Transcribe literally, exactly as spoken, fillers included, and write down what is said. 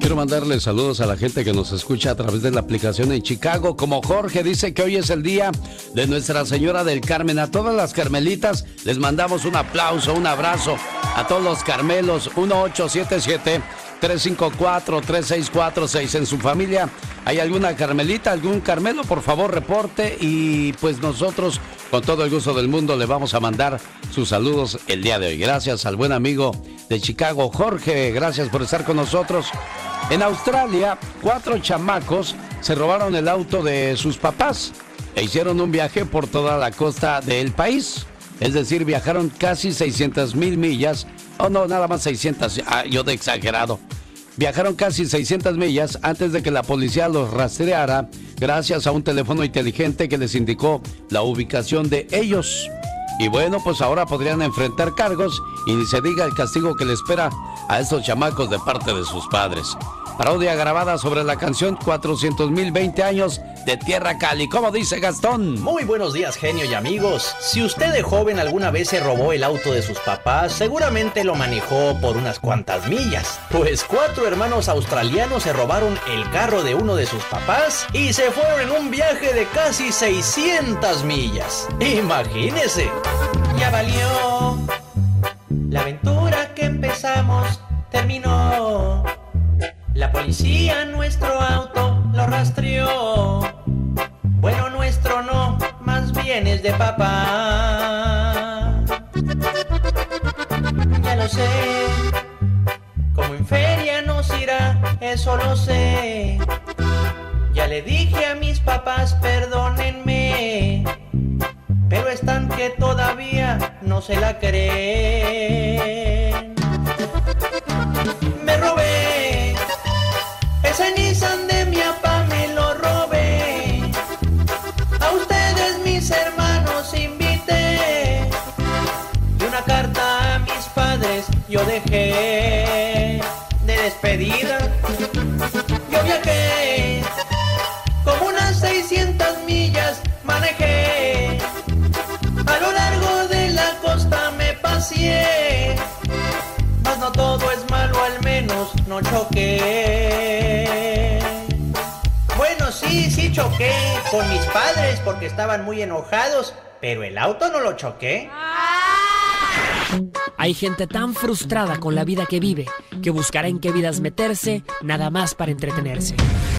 Quiero mandarle saludos a la gente que nos escucha a través de la aplicación en Chicago, como Jorge. Dice que hoy es el día de Nuestra Señora del Carmen. A todas las carmelitas les mandamos un aplauso, un abrazo. A todos los carmelos. Uno ocho siete siete, tres cinco cuatro, tres seis cuatro seis. En su familia hay alguna carmelita, algún carmelo, por favor reporte, y pues nosotros con todo el gusto del mundo le vamos a mandar sus saludos el día de hoy. Gracias al buen amigo de Chicago, Jorge. Gracias por estar con nosotros. En Australia, cuatro chamacos se robaron el auto de sus papás e hicieron un viaje por toda la costa del país. Es decir, viajaron casi seiscientas mil millas. Oh, no, nada más seiscientas. Ah, yo de exagerado. Viajaron casi seiscientas millas antes de que la policía los rastreara gracias a un teléfono inteligente que les indicó la ubicación de ellos. Y bueno, pues ahora podrían enfrentar cargos y ni se diga el castigo que le espera a estos chamacos de parte de sus padres. Parodia grabada sobre la canción cuatrocientos mil veinte años de Tierra Cali. ¿Cómo dice Gastón? Muy buenos días, genio y amigos. Si usted de joven alguna vez se robó el auto de sus papás, seguramente lo manejó por unas cuantas millas. Pues cuatro hermanos australianos se robaron el carro de uno de sus papás y se fueron en un viaje de casi seiscientas millas. Imagínese. Ya valió. La aventura que empezamos terminó. La policía nuestro auto lo rastreó. Bueno, nuestro no, más bien es de papá. Ya lo sé, como en feria nos irá, eso lo sé. Ya le dije a mis papás, perdónenme, pero están que todavía no se la creen. Me robé ese Nissan de mi papá, me lo robé. A ustedes, mis hermanos, invité. Y una carta a mis padres yo dejé de despedida. Yo viajé como unas seiscientas millas, manejé. A lo largo de la costa me paseé. Mas no todo es malo, al menos no choqué. Bueno, sí, sí choqué con mis padres porque estaban muy enojados, pero el auto no lo choqué. Hay gente tan frustrada con la vida que vive que buscará en qué vidas meterse nada más para entretenerse.